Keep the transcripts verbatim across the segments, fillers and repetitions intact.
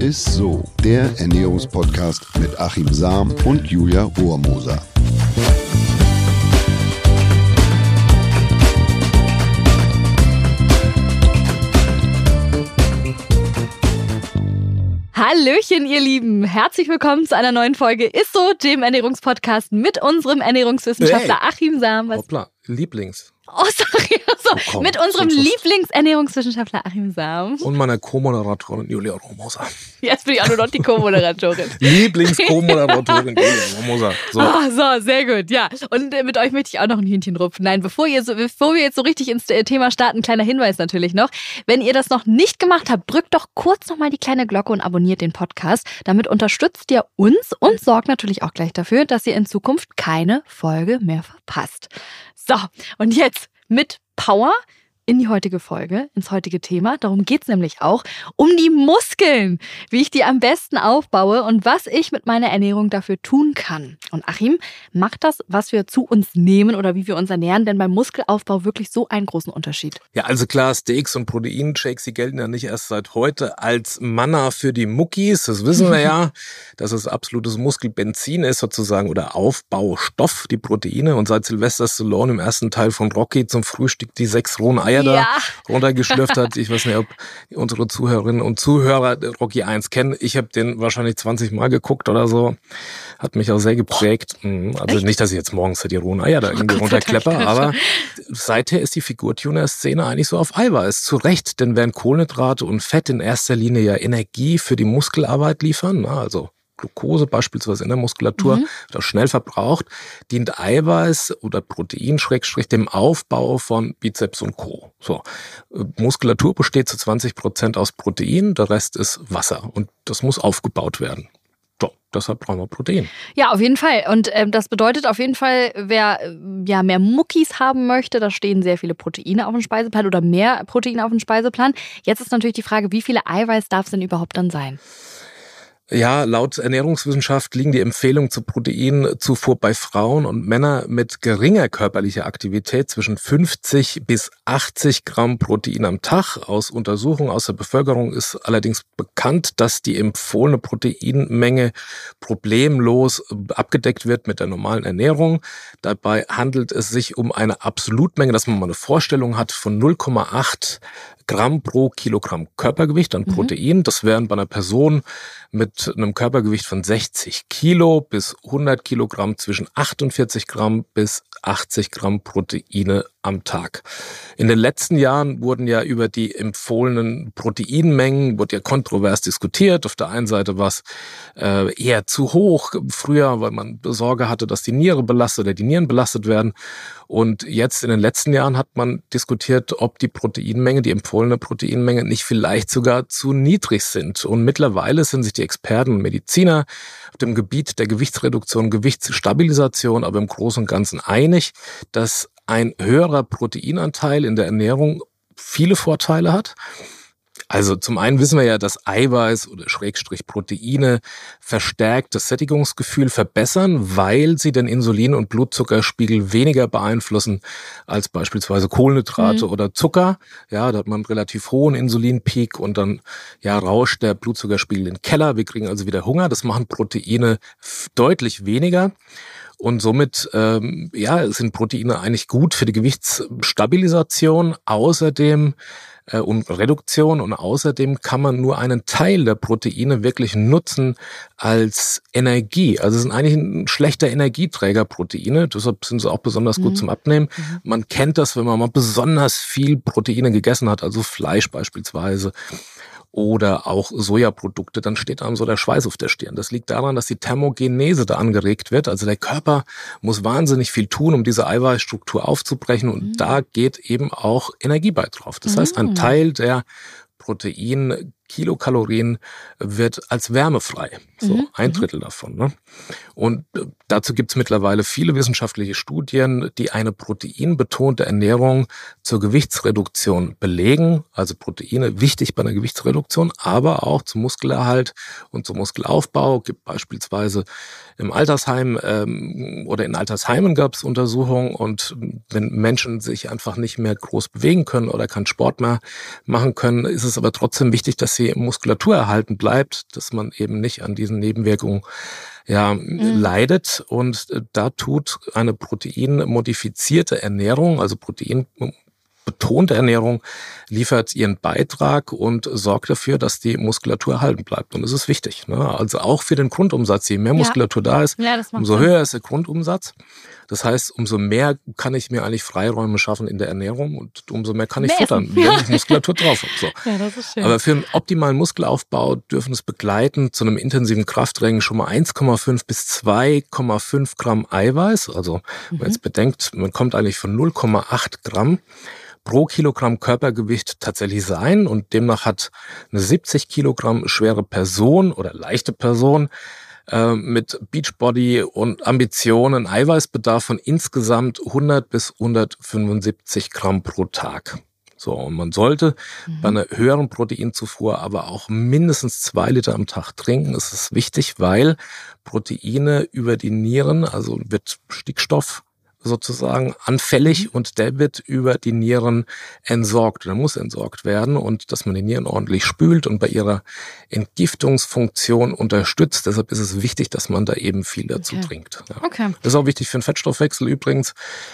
Ist so, der Ernährungspodcast mit Achim Sam und Julia Rohrmoser. Hallöchen, ihr Lieben. Herzlich willkommen zu einer neuen Folge Ist so, dem Ernährungspodcast mit unserem Ernährungswissenschaftler hey. Achim Sam. Was? Hoppla, Lieblings. Oh, sorry. So, oh, komm, mit unserem Lieblingsernährungswissenschaftler Achim Sam. Und meiner Co-Moderatorin Julia Rohrmoser. Jetzt bin ich auch nur noch die Co-Moderatorin. Lieblings-Co-Moderatorin Julia Rohrmoser. So. Oh, so, sehr gut, ja. Und mit euch möchte ich auch noch ein Hühnchen rupfen. Nein, bevor, ihr so, bevor wir jetzt so richtig ins Thema starten, kleiner Hinweis natürlich noch. Wenn ihr das noch nicht gemacht habt, drückt doch kurz nochmal die kleine Glocke und abonniert den Podcast. Damit unterstützt ihr uns und sorgt natürlich auch gleich dafür, dass ihr in Zukunft keine Folge mehr verpasst. So, und jetzt mit Power in die heutige Folge, ins heutige Thema. Darum geht's nämlich auch um die Muskeln, wie ich die am besten aufbaue und was ich mit meiner Ernährung dafür tun kann. Und Achim, macht das, was wir zu uns nehmen oder wie wir uns ernähren, denn beim Muskelaufbau wirklich so einen großen Unterschied? Ja, also klar, Steaks und Proteinshakes, die gelten ja nicht erst seit heute als Manna für die Muckis. Das wissen wir ja, dass es absolutes Muskelbenzin ist sozusagen oder Aufbaustoff, die Proteine. Und seit Sylvester Stallone im ersten Teil von Rocky zum Frühstück die sechs rohen Eier da ja. runtergeschlürft hat. Ich weiß nicht, ob unsere Zuhörerinnen und Zuhörer Rocky eins kennen. Ich habe den wahrscheinlich zwanzig Mal geguckt oder so. Hat mich auch sehr geprägt. Also Echt? Nicht, dass ich jetzt morgens die rohen Eier da irgendwie oh runterklepper, aber seither ist die Figurtuner-Szene eigentlich so auf Eiweiß. Zu Recht, denn während Kohlenhydrate und Fett in erster Linie ja Energie für die Muskelarbeit liefern, also Glucose beispielsweise in der Muskulatur, mhm. wird auch schnell verbraucht, dient Eiweiß oder Protein Schrägstrich dem Aufbau von Bizeps und Co. So, Muskulatur besteht zu zwanzig Prozent aus Protein, der Rest ist Wasser und das muss aufgebaut werden. So, deshalb brauchen wir Protein. Ja, auf jeden Fall. Und ähm, das bedeutet auf jeden Fall, wer äh, ja mehr Muckis haben möchte, da stehen sehr viele Proteine auf dem Speiseplan oder mehr Proteine auf dem Speiseplan. Jetzt ist natürlich die Frage, wie viele Eiweiß darf es denn überhaupt dann sein? Ja, laut Ernährungswissenschaft liegen die Empfehlungen zur Proteinzufuhr bei Frauen und Männern mit geringer körperlicher Aktivität zwischen fünfzig bis achtzig Gramm Protein am Tag. Aus Untersuchungen aus der Bevölkerung ist allerdings bekannt, dass die empfohlene Proteinmenge problemlos abgedeckt wird mit der normalen Ernährung. Dabei handelt es sich um eine Absolutmenge, dass man mal eine Vorstellung hat, von null Komma acht Gramm pro Kilogramm Körpergewicht an Protein. Mhm. Das wären bei einer Person mit einem Körpergewicht von sechzig Kilo bis hundert Kilogramm zwischen achtundvierzig Gramm bis achtzig Gramm Proteine am Tag. In den letzten Jahren wurden ja über die empfohlenen Proteinmengen, wurde ja kontrovers diskutiert. Auf der einen Seite war es äh, eher zu hoch früher, weil man Sorge hatte, dass die Niere belastet oder die Nieren belastet werden. Und jetzt in den letzten Jahren hat man diskutiert, ob die Proteinmenge, die empfohlene Proteinmenge nicht vielleicht sogar zu niedrig sind. Und mittlerweile sind sich die Experten und Mediziner auf dem Gebiet der Gewichtsreduktion, Gewichtsstabilisation, aber im Großen und Ganzen einig, dass ein höherer Proteinanteil in der Ernährung viele Vorteile hat. Also zum einen wissen wir ja, dass Eiweiß oder Schrägstrich Proteine verstärkt das Sättigungsgefühl verbessern, weil sie den Insulin- und Blutzuckerspiegel weniger beeinflussen als beispielsweise Kohlenhydrate mhm. oder Zucker. Ja, da hat man einen relativ hohen Insulinpeak und dann ja rauscht der Blutzuckerspiegel in den Keller. Wir kriegen also wieder Hunger. Das machen Proteine deutlich weniger. Und somit ähm, ja, sind Proteine eigentlich gut für die Gewichtsstabilisation. Außerdem und Reduktion und außerdem kann man nur einen Teil der Proteine wirklich nutzen als Energie. Also es sind eigentlich ein schlechter Energieträger, Proteine, deshalb sind sie auch besonders gut mhm. zum Abnehmen. Mhm. Man kennt das, wenn man mal besonders viel Proteine gegessen hat, also Fleisch beispielsweise oder auch Sojaprodukte, dann steht einem so der Schweiß auf der Stirn. Das liegt daran, dass die Thermogenese da angeregt wird. Also der Körper muss wahnsinnig viel tun, um diese Eiweißstruktur aufzubrechen und mhm. da geht eben auch Energie bei drauf. Das mhm. heißt, ein Teil der Protein Kilokalorien wird als Wärme frei. So mhm. ein Drittel davon. Ne? Und dazu gibt es mittlerweile viele wissenschaftliche Studien, die eine proteinbetonte Ernährung zur Gewichtsreduktion belegen. Also Proteine wichtig bei einer Gewichtsreduktion, aber auch zum Muskelerhalt und zum Muskelaufbau. Es gibt beispielsweise im Altersheim ähm, oder in Altersheimen gab es Untersuchungen, und wenn Menschen sich einfach nicht mehr groß bewegen können oder keinen Sport mehr machen können, ist es aber trotzdem wichtig, dass die Muskulatur erhalten bleibt, dass man eben nicht an diesen Nebenwirkungen ja, mhm. leidet. Und da tut eine proteinmodifizierte Ernährung, also proteinbetonte Ernährung, liefert ihren Beitrag und sorgt dafür, dass die Muskulatur erhalten bleibt. Und das ist wichtig, ne? Also auch für den Grundumsatz. Je mehr ja. Muskulatur da ist, ja, umso Sinn. höher ist der Grundumsatz. Das heißt, umso mehr kann ich mir eigentlich Freiräume schaffen in der Ernährung und umso mehr kann ich mehr futtern, wenn ich Muskulatur drauf habe. So. Ja, das ist schön. Aber für einen optimalen Muskelaufbau dürfen es begleitend zu einem intensiven Krafttraining schon mal eins Komma fünf bis zwei Komma fünf Gramm Eiweiß. Also mhm. wenn man jetzt bedenkt, man kommt eigentlich von null Komma acht Gramm pro Kilogramm Körpergewicht tatsächlich sein, und demnach hat eine siebzig Kilogramm schwere Person oder leichte Person mit Beachbody und Ambitionen Eiweißbedarf von insgesamt hundert bis hundertfünfundsiebzig Gramm pro Tag. So, und man sollte mhm. bei einer höheren Proteinzufuhr aber auch mindestens zwei Liter am Tag trinken. Das ist wichtig, weil Proteine über die Nieren, also wird Stickstoff sozusagen anfällig, und der wird über die Nieren entsorgt oder muss entsorgt werden, und dass man die Nieren ordentlich spült und bei ihrer Entgiftungsfunktion unterstützt. Deshalb ist es wichtig, dass man da eben viel dazu okay. trinkt. Ja. Okay. Das ist auch wichtig für den Fettstoffwechsel übrigens,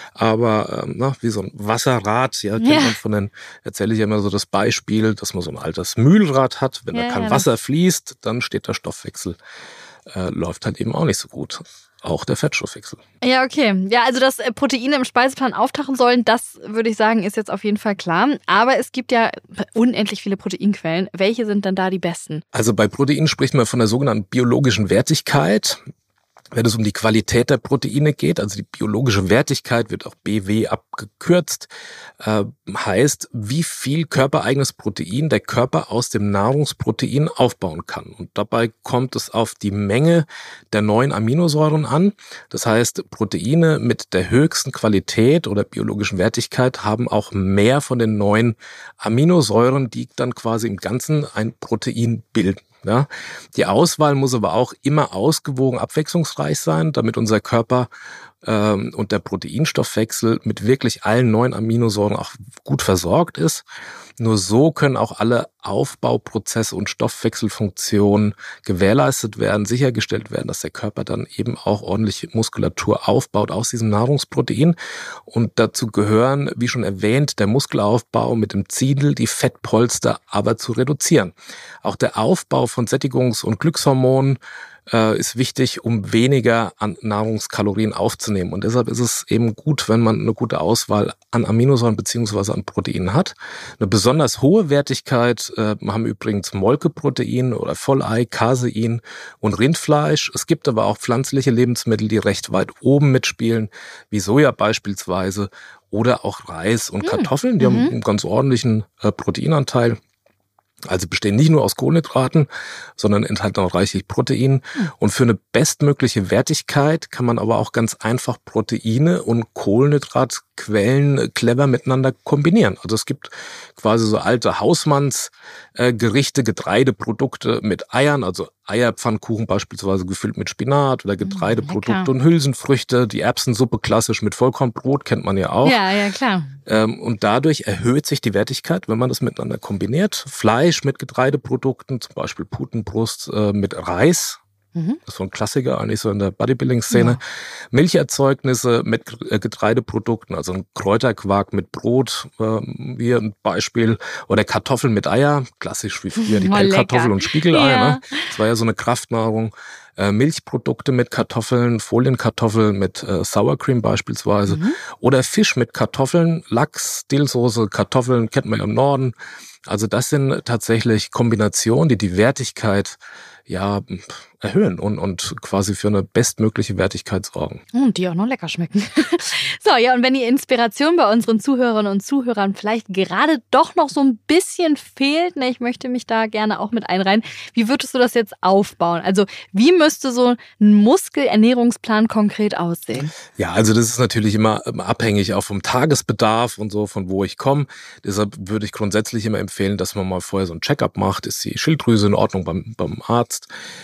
aber ähm, na, wie so ein Wasserrad, ja, kennt ja. man von den, erzähle ich immer so das Beispiel, dass man so ein altes Mühlrad hat. Wenn ja, da kein ja, Wasser fließt, dann steht der Stoffwechsel, äh, läuft halt eben auch nicht so gut. Auch der Fettstoffwechsel. Ja, okay. Ja, also dass Proteine im Speiseplan auftauchen sollen, das würde ich sagen, ist jetzt auf jeden Fall klar. Aber es gibt ja unendlich viele Proteinquellen. Welche sind denn da die besten? Also bei Proteinen spricht man von der sogenannten biologischen Wertigkeit. Wenn es um die Qualität der Proteine geht, also die biologische Wertigkeit wird auch B W abgekürzt, äh, heißt, wie viel körpereigenes Protein der Körper aus dem Nahrungsprotein aufbauen kann. Und dabei kommt es auf die Menge der neuen Aminosäuren an. Das heißt, Proteine mit der höchsten Qualität oder biologischen Wertigkeit haben auch mehr von den neuen Aminosäuren, die dann quasi im Ganzen ein Protein bilden. Ja, die Auswahl muss aber auch immer ausgewogen abwechslungsreich sein, damit unser Körper ähm, und der Proteinstoffwechsel mit wirklich allen neuen Aminosäuren auch gut versorgt ist. Nur so können auch alle Aufbauprozesse und Stoffwechselfunktionen gewährleistet werden, sichergestellt werden, dass der Körper dann eben auch ordentlich Muskulatur aufbaut aus diesem Nahrungsprotein. Und dazu gehören, wie schon erwähnt, der Muskelaufbau mit dem Ziel, die Fettpolster aber zu reduzieren. Auch der Aufbau von Sättigungs- und Glückshormonen äh, ist wichtig, um weniger an Nahrungskalorien aufzunehmen. Und deshalb ist es eben gut, wenn man eine gute Auswahl an Aminosäuren beziehungsweise an Proteinen hat. Eine besonders hohe Wertigkeit äh, haben übrigens Molkeprotein oder Vollei, Casein und Rindfleisch. Es gibt aber auch pflanzliche Lebensmittel, die recht weit oben mitspielen, wie Soja beispielsweise oder auch Reis und Kartoffeln. Die mhm. haben einen ganz ordentlichen äh, Proteinanteil. Also bestehen nicht nur aus Kohlenhydraten, sondern enthalten auch reichlich Protein. Und für eine bestmögliche Wertigkeit kann man aber auch ganz einfach Proteine und Kohlenhydratquellen clever miteinander kombinieren. Also es gibt quasi so alte Hausmannsgerichte, Getreideprodukte mit Eiern, also Eierpfannkuchen beispielsweise gefüllt mit Spinat oder Getreideprodukte Lecker. Und Hülsenfrüchte. Die Erbsensuppe klassisch mit Vollkornbrot kennt man ja auch. Ja, ja, klar. Und dadurch erhöht sich die Wertigkeit, wenn man das miteinander kombiniert. Fleisch mit Getreideprodukten, zum Beispiel Putenbrust mit Reis. Mhm. Das ist so ein Klassiker eigentlich so in der Bodybuilding-Szene. Ja. Milcherzeugnisse mit Getreideprodukten, also ein Kräuterquark mit Brot, äh, hier ein Beispiel. Oder Kartoffeln mit Eier, klassisch wie früher die Pellkartoffel und Spiegeleier. Ja. Ne? Das war ja so eine Kraftnahrung. Äh, Milchprodukte mit Kartoffeln, Folienkartoffeln mit äh, Sour Cream beispielsweise. Mhm. Oder Fisch mit Kartoffeln, Lachs, Dillsoße, Kartoffeln, kennt man ja im Norden. Also das sind tatsächlich Kombinationen, die die Wertigkeit ja erhöhen und, und quasi für eine bestmögliche Wertigkeit sorgen. Und die auch noch lecker schmecken. So, ja, und wenn die Inspiration bei unseren Zuhörerinnen und Zuhörern vielleicht gerade doch noch so ein bisschen fehlt, ne, ich möchte mich da gerne auch mit einreihen, wie würdest du das jetzt aufbauen? Also wie müsste so ein Muskelernährungsplan konkret aussehen? Ja, also das ist natürlich immer abhängig auch vom Tagesbedarf und so, von wo ich komme. Deshalb würde ich grundsätzlich immer empfehlen, dass man mal vorher so ein Check-up macht. Ist die Schilddrüse in Ordnung beim, beim Arzt? Ähm,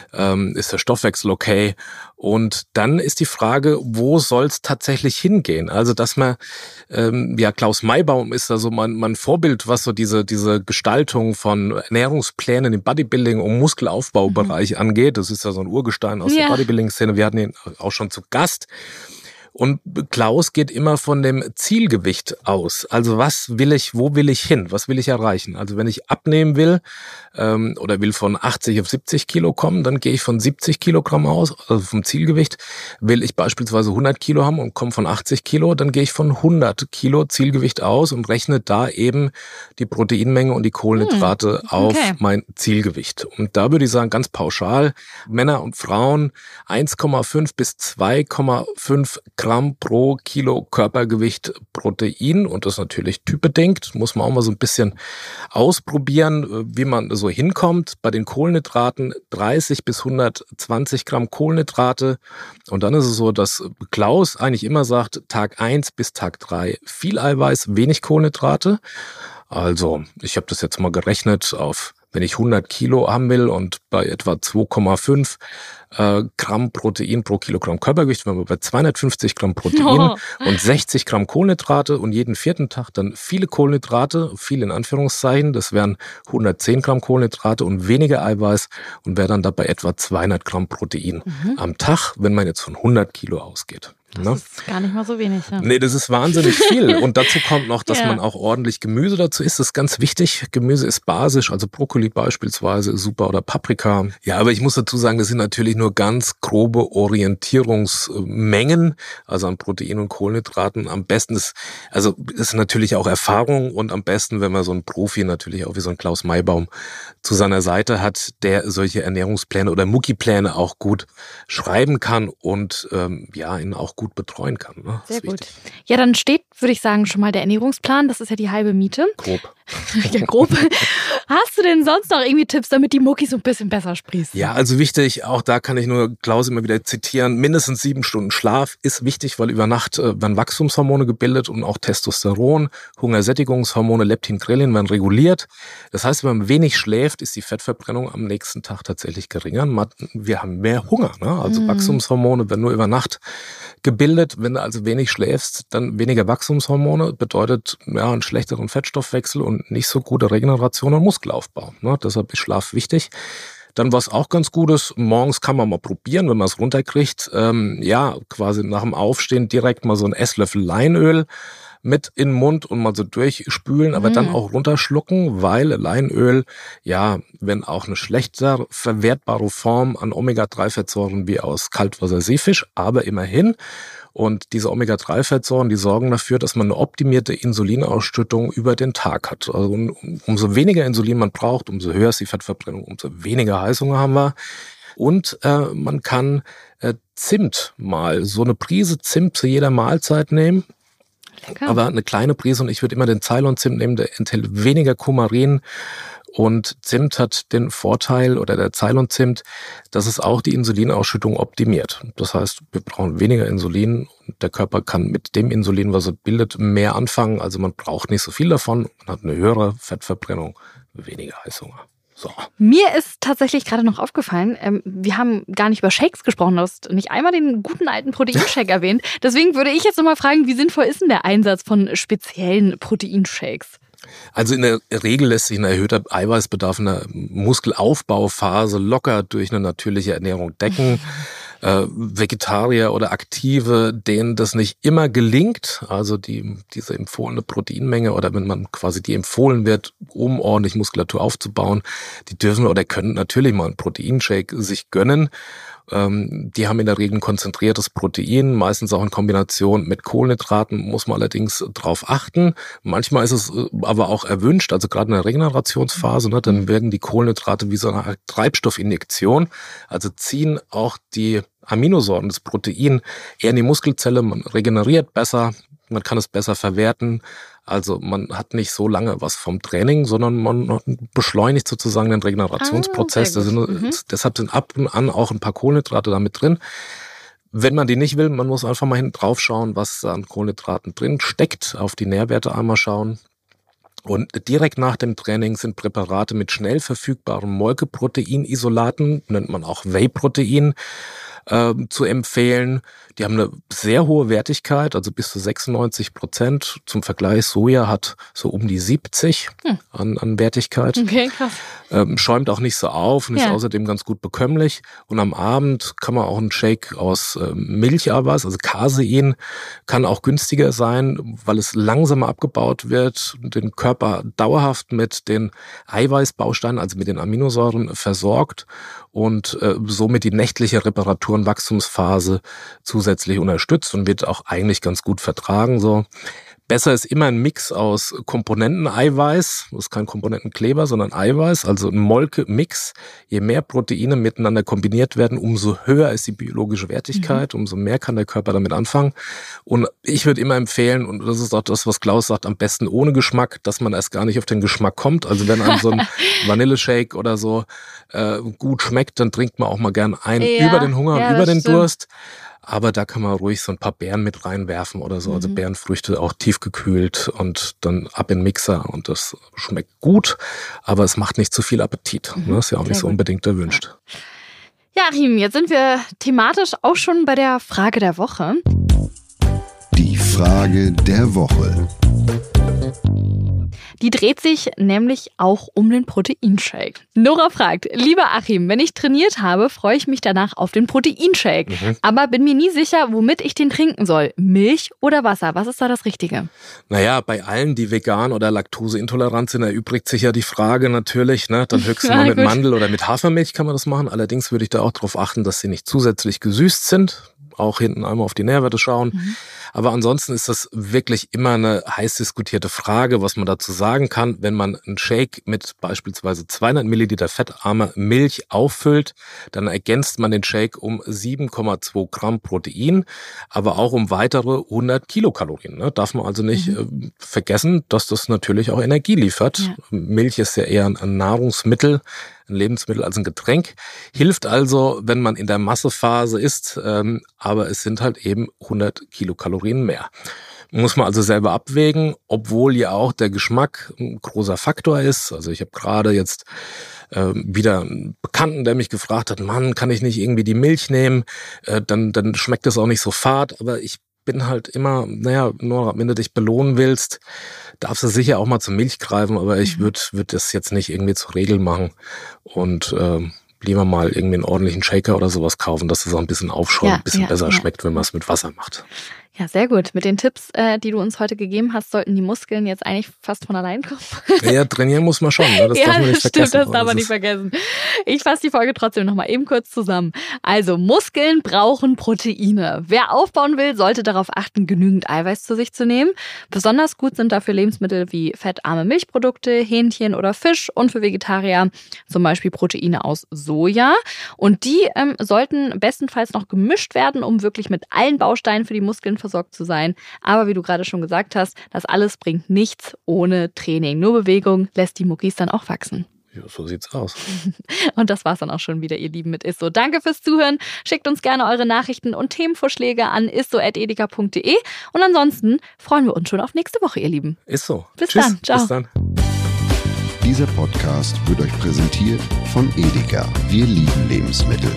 ähm, ist der Stoffwechsel okay? Und dann ist die Frage, wo soll es tatsächlich hingehen? Also, dass man, ähm, ja, Klaus Maybaum ist da so mein, mein Vorbild, was so diese, diese Gestaltung von Ernährungsplänen im Bodybuilding- und Muskelaufbaubereich mhm. angeht. Das ist ja so ein Urgestein aus ja. der Bodybuilding-Szene. Wir hatten ihn auch schon zu Gast. Und Klaus geht immer von dem Zielgewicht aus. Also was will ich, wo will ich hin? Was will ich erreichen? Also wenn ich abnehmen will ähm, oder will von achtzig auf siebzig Kilo kommen, dann gehe ich von siebzig Kilogramm aus, also vom Zielgewicht. Will ich beispielsweise hundert Kilo haben und komme von achtzig Kilo, dann gehe ich von hundert Kilo Zielgewicht aus und rechne da eben die Proteinmenge und die Kohlenhydrate hm, okay. auf mein Zielgewicht. Und da würde ich sagen, ganz pauschal, Männer und Frauen eins Komma fünf bis zwei Komma fünf Gramm pro Kilo Körpergewicht Protein, und das natürlich typbedingt, muss man auch mal so ein bisschen ausprobieren, wie man so hinkommt. Bei den Kohlenhydraten dreißig bis hundertzwanzig Gramm Kohlenhydrate, und dann ist es so, dass Klaus eigentlich immer sagt, Tag eins bis Tag drei viel Eiweiß, wenig Kohlenhydrate. Also ich habe das jetzt mal gerechnet auf, wenn ich hundert Kilo haben will und bei etwa zwei Komma fünf äh, Gramm Protein pro Kilogramm Körpergewicht, wenn wir bei zweihundertfünfzig Gramm Protein oh. und sechzig Gramm Kohlenhydrate und jeden vierten Tag dann viele Kohlenhydrate, viel in Anführungszeichen, das wären hundertzehn Gramm Kohlenhydrate und weniger Eiweiß, und wäre dann dabei etwa zweihundert Gramm Protein mhm. am Tag, wenn man jetzt von hundert Kilo ausgeht. Das ne? ist gar nicht mal so wenig. Ja. Nee, das ist wahnsinnig viel. Und dazu kommt noch, dass ja. man auch ordentlich Gemüse dazu isst. Das ist ganz wichtig. Gemüse ist basisch, also Brokkoli beispielsweise ist super oder Paprika. Ja, aber ich muss dazu sagen, das sind natürlich nur ganz grobe Orientierungsmengen, also an Protein und Kohlenhydraten. Am besten ist, also ist natürlich auch Erfahrung, und am besten, wenn man so einen Profi natürlich auch wie so ein Klaus Maybaum zu seiner Seite hat, der solche Ernährungspläne oder Muckipläne auch gut schreiben kann und ähm, ja, ihn auch gut betreuen kann. Ne? Sehr gut. Ja, dann steht, würde ich sagen, schon mal der Ernährungsplan. Das ist ja die halbe Miete. Grob. Ja, grob. Hast du denn sonst noch irgendwie Tipps, damit die Muckis so ein bisschen besser sprießen? Ja, also wichtig, auch da kann ich nur Klaus immer wieder zitieren, mindestens sieben Stunden Schlaf ist wichtig, weil über Nacht äh, werden Wachstumshormone gebildet und auch Testosteron, Hungersättigungshormone, Leptin, Grelin werden reguliert. Das heißt, wenn man wenig schläft, ist die Fettverbrennung am nächsten Tag tatsächlich geringer. Wir haben mehr Hunger, ne? Also mm. Wachstumshormone werden nur über Nacht gebildet. Wenn du also wenig schläfst, dann weniger Wachstumshormone, bedeutet ja einen schlechteren Fettstoffwechsel und nicht so gute Regeneration und Muskelaufbau. Ne? Deshalb ist Schlaf wichtig. Dann, was auch ganz gut ist, morgens kann man mal probieren, wenn man es runterkriegt, ähm, ja, quasi nach dem Aufstehen direkt mal so einen Esslöffel Leinöl mit in den Mund und mal so durchspülen, aber mm. dann auch runterschlucken, weil Leinöl, ja, wenn auch eine schlechter verwertbare Form an Omega drei Fettsäuren wie aus Kaltwasser-Seefisch, aber immerhin. Und diese Omega drei Fettsäuren, die sorgen dafür, dass man eine optimierte Insulinausschüttung über den Tag hat. Also umso weniger Insulin man braucht, umso höher ist die Fettverbrennung, umso weniger Heißhunger haben wir. Und äh, man kann äh, Zimt mal, so eine Prise Zimt zu jeder Mahlzeit nehmen. Lecker. Aber eine kleine Prise, und ich würde immer den Ceylon-Zimt nehmen, der enthält weniger Kumarin. Und Zimt hat den Vorteil, oder der Ceylon-Zimt, dass es auch die Insulinausschüttung optimiert. Das heißt, wir brauchen weniger Insulin und der Körper kann mit dem Insulin, was er bildet, mehr anfangen. Also man braucht nicht so viel davon, man hat eine höhere Fettverbrennung, weniger Heißhunger. So. Mir ist tatsächlich gerade noch aufgefallen, ähm, wir haben gar nicht über Shakes gesprochen, du hast nicht einmal den guten alten Proteinshake erwähnt. Deswegen würde ich jetzt nochmal fragen, wie sinnvoll ist denn der Einsatz von speziellen Proteinshakes? Also in der Regel lässt sich ein erhöhter Eiweißbedarf in der Muskelaufbauphase locker durch eine natürliche Ernährung decken. Äh, Vegetarier oder Aktive, denen das nicht immer gelingt, also die diese empfohlene Proteinmenge, oder wenn man quasi die empfohlen wird, um ordentlich Muskulatur aufzubauen, die dürfen oder können natürlich mal einen Proteinshake sich gönnen. Ähm, die haben in der Regel ein konzentriertes Protein, meistens auch in Kombination mit Kohlenhydraten, muss man allerdings drauf achten. Manchmal ist es aber auch erwünscht, also gerade in der Regenerationsphase, ne, dann wirken die Kohlenhydrate wie so eine Art Treibstoffinjektion, also ziehen auch die Aminosäuren, das Protein, eher in die Muskelzelle, man regeneriert besser, man kann es besser verwerten. Also man hat nicht so lange was vom Training, sondern man beschleunigt sozusagen den Regenerationsprozess. Ah, sind, mhm. Deshalb sind ab und an auch ein paar Kohlenhydrate da mit drin. Wenn man die nicht will, man muss einfach mal hinten drauf schauen, was da an Kohlenhydraten drin steckt, auf die Nährwerte einmal schauen. Und direkt nach dem Training sind Präparate mit schnell verfügbaren Molkeproteinisolaten, nennt man auch Whey-Protein, äh, zu empfehlen. Die haben eine sehr hohe Wertigkeit, also bis zu sechsundneunzig Prozent. Zum Vergleich, Soja hat so um die siebzig hm. an, an Wertigkeit. Okay, krass. Ähm, schäumt auch nicht so auf und ja. ist außerdem ganz gut bekömmlich. Und am Abend kann man auch einen Shake aus äh, Milcheiweiß, also Casein, kann auch günstiger sein, weil es langsamer abgebaut wird, den Körper dauerhaft mit den Eiweißbausteinen, also mit den Aminosäuren versorgt und äh, somit die nächtliche Reparatur- und Wachstumsphase zusätzlich unterstützt und wird auch eigentlich ganz gut vertragen. So. Besser ist immer ein Mix aus Komponenten-Eiweiß, das ist kein Komponentenkleber, sondern Eiweiß, also ein Molke-Mix. Je mehr Proteine miteinander kombiniert werden, umso höher ist die biologische Wertigkeit, mhm. umso mehr kann der Körper damit anfangen. Und ich würde immer empfehlen, und das ist auch das, was Klaus sagt, am besten ohne Geschmack, dass man erst gar nicht auf den Geschmack kommt. Also wenn einem so ein Vanilleshake oder so äh, gut schmeckt, dann trinkt man auch mal gern einen ja, über den Hunger ja, und über den stimmt. Durst. Aber da kann man ruhig so ein paar Beeren mit reinwerfen oder so, also mhm. Beerenfrüchte auch tiefgekühlt und dann ab in den Mixer und das schmeckt gut, aber es macht nicht zu viel Appetit. Mhm. Das ist ja auch Sehr nicht so gut. unbedingt erwünscht. Ja, Achim, jetzt sind wir thematisch auch schon bei der Frage der Woche. Die Frage der Woche. Die dreht sich nämlich auch um den Proteinshake. Nora fragt, lieber Achim, wenn ich trainiert habe, freue ich mich danach auf den Proteinshake. Mhm. Aber bin mir nie sicher, womit ich den trinken soll. Milch oder Wasser? Was ist da das Richtige? Naja, bei allen, die vegan oder laktoseintolerant sind, erübrigt sich ja die Frage natürlich. Ne? Dann höchstens ja, mal mit gut. Mandel- oder mit Hafermilch kann man das machen. Allerdings würde ich da auch darauf achten, dass sie nicht zusätzlich gesüßt sind. Auch hinten einmal auf die Nährwerte schauen. Mhm. Aber ansonsten ist das wirklich immer eine heiß diskutierte Frage, was man dazu sagen kann. Wenn man einen Shake mit beispielsweise zweihundert Milliliter fettarmer Milch auffüllt, dann ergänzt man den Shake um sieben Komma zwei Gramm Protein, aber auch um weitere hundert Kilokalorien. Ne? Darf man also nicht mhm. äh, vergessen, dass das natürlich auch Energie liefert. Ja. Milch ist ja eher ein Nahrungsmittel, ein Lebensmittel als ein Getränk. Hilft also, wenn man in der Massephase ist, ähm, aber es sind halt eben hundert Kilokalorien mehr. Muss man also selber abwägen, obwohl ja auch der Geschmack ein großer Faktor ist. Also ich habe gerade jetzt äh, wieder einen Bekannten, der mich gefragt hat, Mann, kann ich nicht irgendwie die Milch nehmen? Äh, dann, dann schmeckt das auch nicht so fad, aber ich bin halt immer, naja, Nora, wenn du dich belohnen willst, darfst du sicher auch mal zur Milch greifen, aber ich würde würd das jetzt nicht irgendwie zur Regel machen und äh, lieber mal irgendwie einen ordentlichen Shaker oder sowas kaufen, dass es auch ein bisschen aufschäumt, ja, ein bisschen ja, besser ja. schmeckt, wenn man es mit Wasser macht. Ja, sehr gut. Mit den Tipps, äh, die du uns heute gegeben hast, sollten die Muskeln jetzt eigentlich fast von allein kommen. Ja, trainieren muss man schon. Ne? Das ja, darf man nicht stimmt, vergessen. Das darf man nicht vergessen. Ich fasse die Folge trotzdem nochmal eben kurz zusammen. Also, Muskeln brauchen Proteine. Wer aufbauen will, sollte darauf achten, genügend Eiweiß zu sich zu nehmen. Besonders gut sind dafür Lebensmittel wie fettarme Milchprodukte, Hähnchen oder Fisch und für Vegetarier zum Beispiel Proteine aus Soja. Und die ähm, sollten bestenfalls noch gemischt werden, um wirklich mit allen Bausteinen für die Muskeln versorgt zu sein. Aber wie du gerade schon gesagt hast, das alles bringt nichts ohne Training. Nur Bewegung lässt die Muckis dann auch wachsen. Ja, so sieht's aus. Und das war's dann auch schon wieder, ihr Lieben, mit Isso. Danke fürs Zuhören. Schickt uns gerne eure Nachrichten und Themenvorschläge an isso at edeka punkt de. Und ansonsten freuen wir uns schon auf nächste Woche, ihr Lieben. Ist so. Bis Tschüss. dann. Ciao. Bis dann. Dieser Podcast wird euch präsentiert von Edeka. Wir lieben Lebensmittel.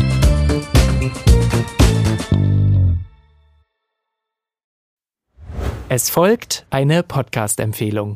Es folgt eine Podcast-Empfehlung.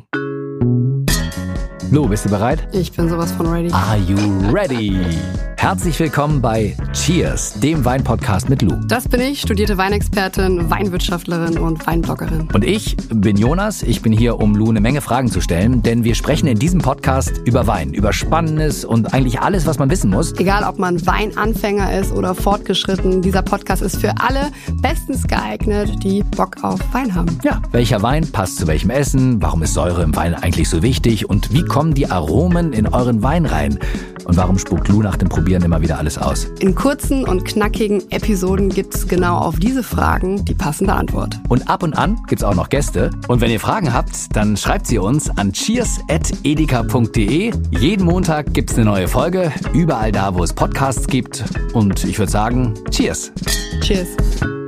Lu, bist du bereit? Ich bin sowas von ready. Are you ready? Herzlich willkommen bei Cheers, dem Wein-Podcast mit Lu. Das bin ich, studierte Weinexpertin, Weinwirtschaftlerin und Weinbloggerin. Und ich bin Jonas. Ich bin hier, um Lu eine Menge Fragen zu stellen, denn wir sprechen in diesem Podcast über Wein, über Spannendes und eigentlich alles, was man wissen muss. Egal, ob man Weinanfänger ist oder fortgeschritten, dieser Podcast ist für alle bestens geeignet, die Bock auf Wein haben. Ja, welcher Wein passt zu welchem Essen? Warum ist Säure im Wein eigentlich so wichtig? Und wie kommen die Aromen in euren Wein rein? Und warum spuckt Lu nach dem Probieren immer wieder alles aus? In kurzen und knackigen Episoden gibt's genau auf diese Fragen die passende Antwort. Und ab und an gibt's auch noch Gäste. Und wenn ihr Fragen habt, dann schreibt sie uns an cheers at edeka punkt de. Jeden Montag gibt's eine neue Folge, überall da, wo es Podcasts gibt. Und ich würde sagen, Cheers. Cheers.